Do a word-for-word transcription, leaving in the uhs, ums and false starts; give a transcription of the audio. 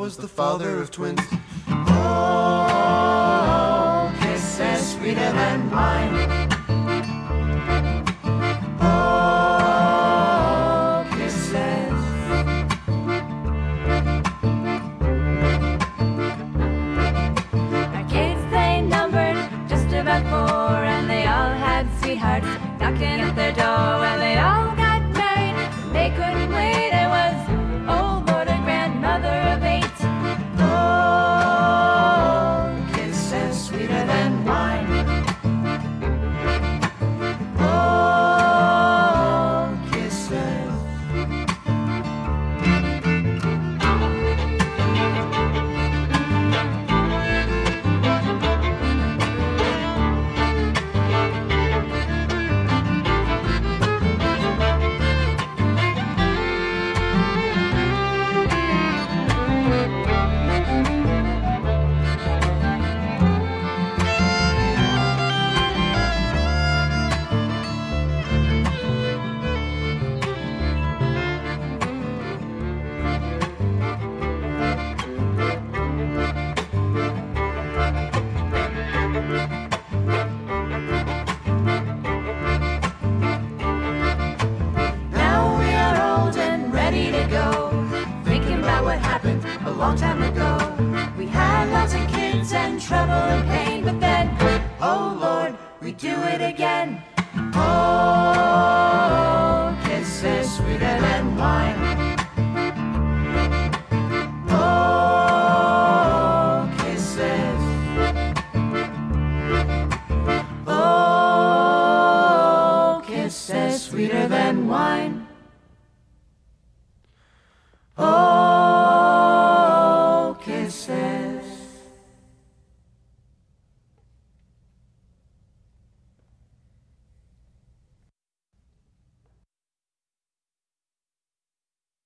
was the father of twins. Oh, kisses sweeter than wine. Oh, kisses. Our kids, they numbered just about four, and they all had sweethearts knocking at their door. Well, they all got married, they couldn't wait. It was, oh Lord, a grandmother of eight. Oh, kisses sweeter than wine. Oh, kisses. A long time ago, we had lots of kids and trouble and pain, but then, oh Lord, we do it again. Oh, kisses sweeter than wine. Oh, kisses. Oh, kisses sweeter than wine.